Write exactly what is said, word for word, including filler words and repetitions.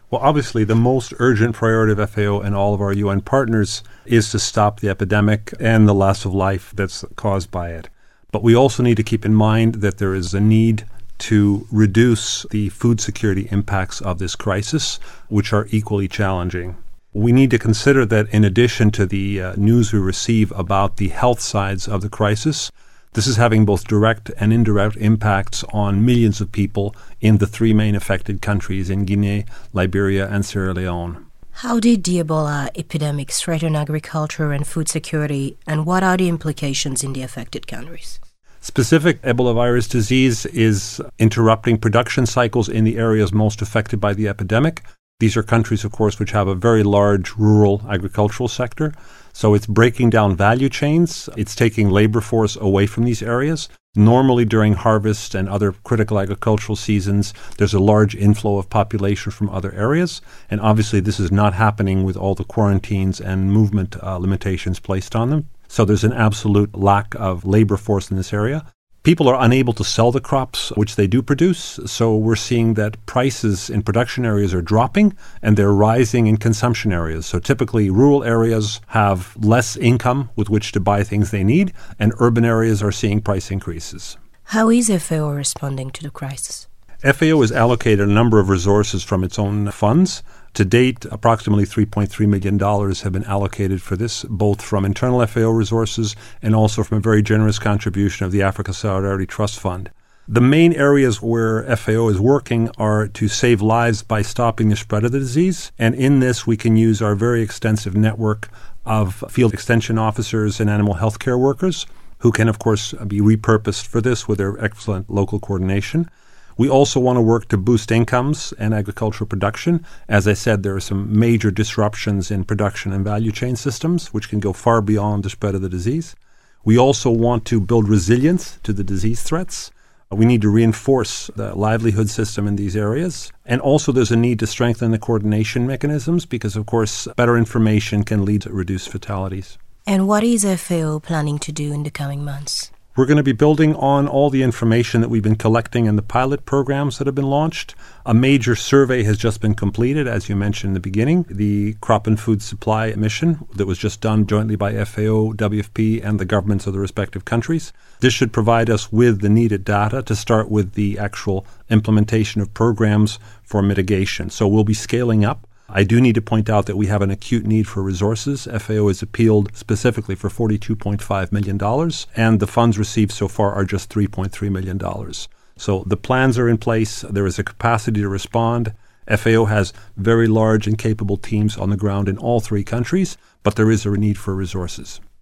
Well, obviously, the most urgent priority of F A O and all of our U N partners is to stop the epidemic and the loss of life that's caused by it. But we also need to keep in mind that there is a need to reduce the food security impacts of this crisis, which are equally challenging. We need to consider that in addition to the uh, news we receive about the health sides of the crisis, this is having both direct and indirect impacts on millions of people in the three main affected countries in Guinea, Liberia, and Sierra Leone. How did the Ebola epidemic threaten agriculture and food security, and what are the implications in the affected countries? Specific Ebola virus disease is interrupting production cycles in the areas most affected by the epidemic. These are countries, of course, which have a very large rural agricultural sector. So it's breaking down value chains. It's taking labor force away from these areas. Normally during harvest and other critical agricultural seasons, there's a large inflow of population from other areas. And obviously this is not happening with all the quarantines and movement uh, limitations placed on them. So there's an absolute lack of labor force in this area. People are unable to sell the crops which they do produce, so we're seeing that prices in production areas are dropping and they're rising in consumption areas. So typically rural areas have less income with which to buy things they need, and urban areas are seeing price increases. How is F A O responding to the crisis? F A O has allocated a number of resources from its own funds. To date, approximately three point three million dollars have been allocated for this, both from internal F A O resources and also from a very generous contribution of the Africa Solidarity Trust Fund. The main areas where F A O is working are to save lives by stopping the spread of the disease, and in this we can use our very extensive network of field extension officers and animal health care workers, who can, of course, be repurposed for this with their excellent local coordination. We also want to work to boost incomes and agricultural production. As I said, there are some major disruptions in production and value chain systems, which can go far beyond the spread of the disease. We also want to build resilience to the disease threats. We need to reinforce the livelihood system in these areas. And also there's a need to strengthen the coordination mechanisms because, of course, better information can lead to reduced fatalities. And what is F A O planning to do in the coming months? We're going to be building on all the information that we've been collecting in the pilot programs that have been launched. A major survey has just been completed, as you mentioned in the beginning, the Crop and Food Supply Mission that was just done jointly by F A O, W F P, and the governments of the respective countries. This should provide us with the needed data to start with the actual implementation of programs for mitigation. So we'll be scaling up. I do need to point out that we have an acute need for resources. F A O has appealed specifically for forty-two point five million dollars, and the funds received so far are just three point three million dollars. So the plans are in place. There is a capacity to respond. F A O has very large and capable teams on the ground in all three countries, but there is a need for resources.